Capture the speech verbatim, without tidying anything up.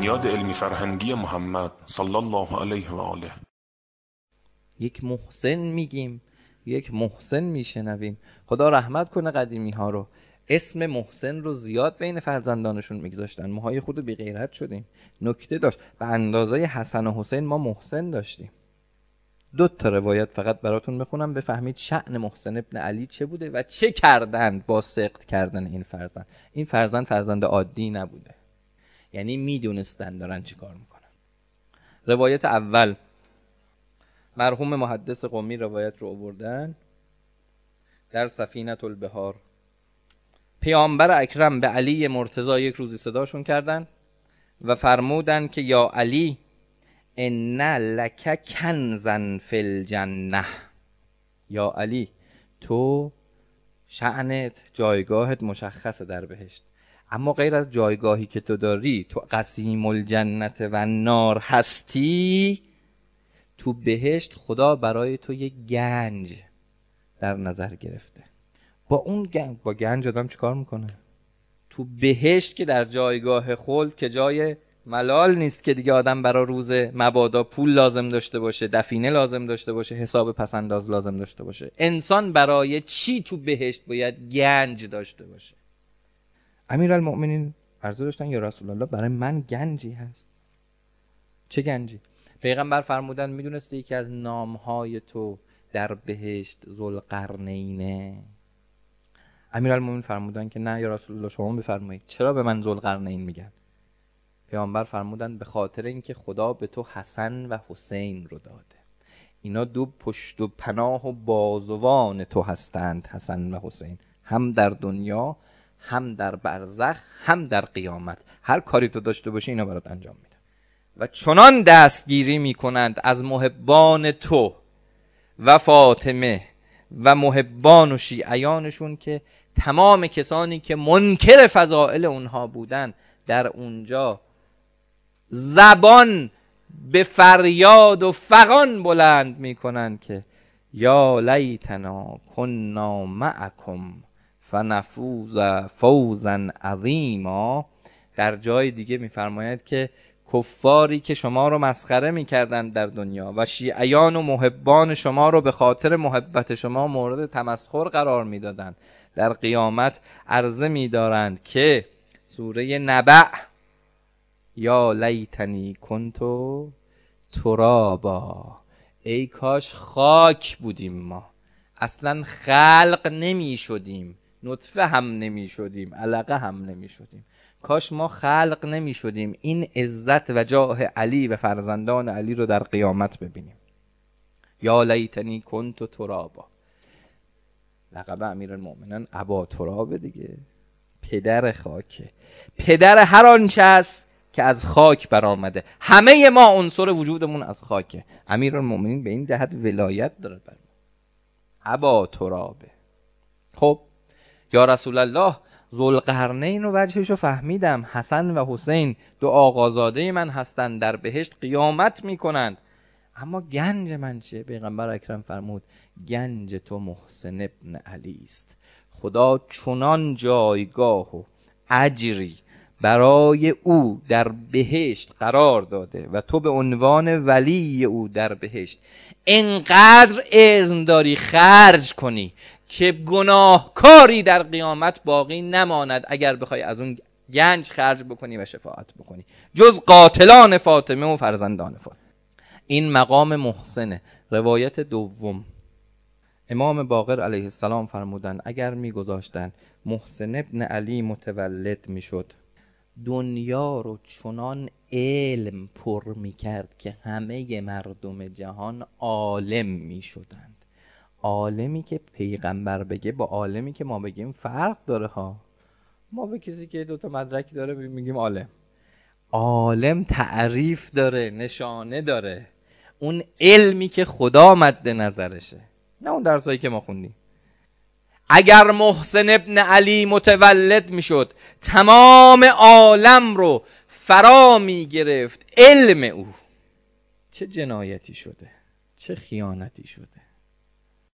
بنیاد علمی فرهنگی محمد صلی الله علیه و آله. یک محسن میگیم، یک محسن میشنویم. خدا رحمت کنه قدیمی ها رو، اسم محسن رو زیاد بین فرزندانشون میگذاشتن. ماهای خود بی غیرت شدیم. نکته داشت، به اندازه حسن و حسین ما محسن داشتیم. دو تا روایت فقط براتون بخونم بفهمید شأن محسن ابن علی چه بوده و چه کردند با سقط کردن این فرزند. این فرزند فرزند عادی نبوده، یعنی میدونستن دارن چی کار میکنن. روایت اول، مرحوم محدث قمی روایت رو آوردن در سفینة البحار. پیامبر اکرم به علی مرتضی یک روزی صداشون کردن و فرمودن که یا علی ان لک کنزا فی الجنه، یا علی تو شأنت، جایگاهت مشخصه در بهشت، اما غیر از جایگاهی که تو داری، تو قسیم الجنت و النار هستی، تو بهشت خدا برای تو یک گنج در نظر گرفته. با اون گنج، با گنج آدم چی کار میکنه؟ تو بهشت که در جایگاه خلد که جای ملال نیست که دیگه آدم برای روز مبادا پول لازم داشته باشه، دفینه لازم داشته باشه، حساب پسنداز لازم داشته باشه. انسان برای چی تو بهشت باید گنج داشته باشه؟ امیرالمؤمنین عرضه داشتن یا رسول الله برای من گنجی هست. چه گنجی؟ پیغمبر فرمودن میدونستی یکی از نامهای تو در بهشت ذوالقرنینه؟ امیرالمومنین فرمودن که نه یا رسول الله شما بفرمایید. چرا به من ذوالقرنین میگن؟ پیامبر فرمودن به خاطر اینکه خدا به تو حسن و حسین رو داده. اینا دو پشت و پناه و بازوان تو هستند، حسن و حسین، هم در دنیا، هم در برزخ، هم در قیامت. هر کاری تو داشته باشی اینا برات انجام میده و چنان دستگیری میکنند از محبان تو و فاطمه و محبان و شیعیانشون که تمام کسانی که منکر فضائل اونها بودن در اونجا زبان به فریاد و فغان بلند میکنن که یا لیتنا کنا معکم فنفوز فوزا عظیما. در جای دیگه میفرماید که کفاری که شما رو مسخره میکردن در دنیا و شیعیان و محبان شما رو به خاطر محبت شما مورد تمسخر قرار میدادن، در قیامت عرضه میدارند که سوره نبأ یا لیتنی کنتو ترابا، ای کاش خاک بودیم، ما اصلا خلق نمی شدیم، نطفه هم نمی شدیم، علقه هم نمی شدیم، کاش ما خلق نمی شدیم این عزت و جاه علی و فرزندان علی رو در قیامت ببینیم. یا لیتنی کنتو ترابا، لقب امیرالمؤمنین ابا تراب دیگه، پدر خاکه، پدر هر آنچه است که از خاک برآمده. همه ما عنصر وجودمون از خاکه. امیرالمؤمنین به این جهت ولایت داره بر ما، ابا ترابه. خب یا رسول الله ذوالقرنین رو وجهش رو فهمیدم، حسن و حسین دو آقازاده من هستند، در بهشت قیامت میکنند، اما گنج من چه؟ پیغمبر اکرم فرمود گنج تو محسن ابن علی است. خدا چنان جایگاه و اجری برای او در بهشت قرار داده و تو به عنوان ولی او در بهشت انقدر اذن داری خرج کنی که گناهکاری در قیامت باقی نماند اگر بخوای از اون گنج خرج بکنی و شفاعت بکنی، جز قاتلان فاطمه و فرزندان فاطمه. این مقام محسنه. روایت دوم، امام باقر علیه السلام فرمودن اگر میگذاشتن محسن ابن علی متولد میشد، دنیا رو چنان علم پر میکرد که همه مردم جهان عالم میشدند. عالمی که پیغمبر بگه با عالمی که ما بگیم فرق داره ها. ما به کسی که دوتا مدرکی داره میگیم عالم. عالم تعریف داره، نشانه داره، اون علمی که خدا مد نظرشه، نه اون درسایی که ما خوندیم. اگر محسن ابن علی متولد میشد تمام عالم رو فرا میگرفت علم او. چه جنایتی شده، چه خیانتی شده.